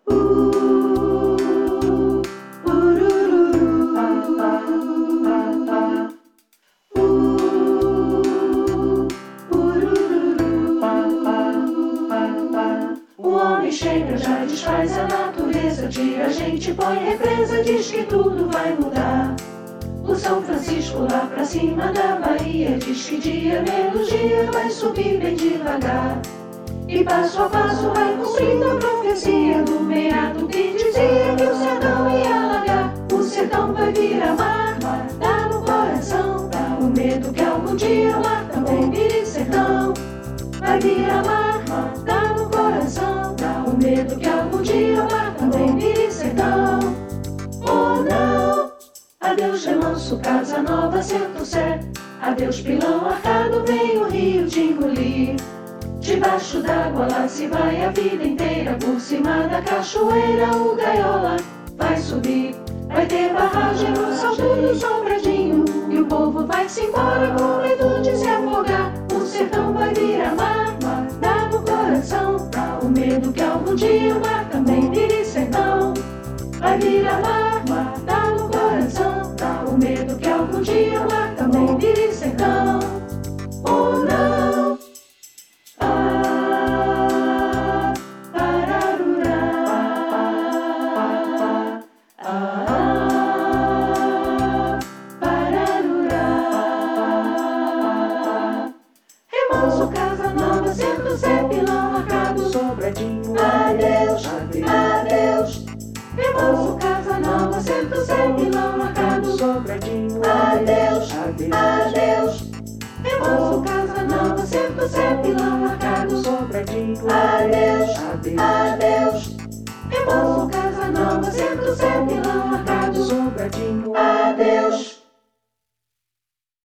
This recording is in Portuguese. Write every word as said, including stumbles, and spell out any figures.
Uh, urururu, pa, pa, pa, pa. Uh, urururu, pa, pa, pa, pa. O homem chega, já desfaz a natureza, tira a gente, põe represa, diz que tudo vai mudar. O São Francisco lá pra cima da Bahia diz que dia menos dia vai subir bem devagar. E passo a passo vai cumprindo a profecia do meado que dizia que o sertão ia alagar. O sertão vai virar mar, mar dá no coração, dá o medo que algum dia o mar também vire sertão. Vai virar mar, mar dá no coração, dá o medo que algum dia o mar também vire sertão. Oh não! Adeus remanso, casa nova, Centro Sé. Adeus pilão arcado, vem o rio te engolir. Debaixo d'água lá se vai a vida inteira. Por cima da cachoeira o gaiola vai subir. Vai ter barragem no salto do Sobradinho, e o povo vai-se embora com medo de se afogar. O sertão vai virar mar, mar dá no coração, dá o medo que algum dia o mar também vire sertão. Vai virar mar, mar dá no coração, dá o medo que algum dia o mar também vire sertão. Oh não! Ah, pararurá. Ah, pararurá. Remanso, casa nova, Centro Sé, pilão marcado, Sobradinho. Adeus, adeus. Remanso, casa nova, Centro Sé, pilão marcado, Sobradinho. Adeus, adeus. Remanso, casa nova, Centro Sé, pilão marcado, Sobradinho. Adeus, adeus.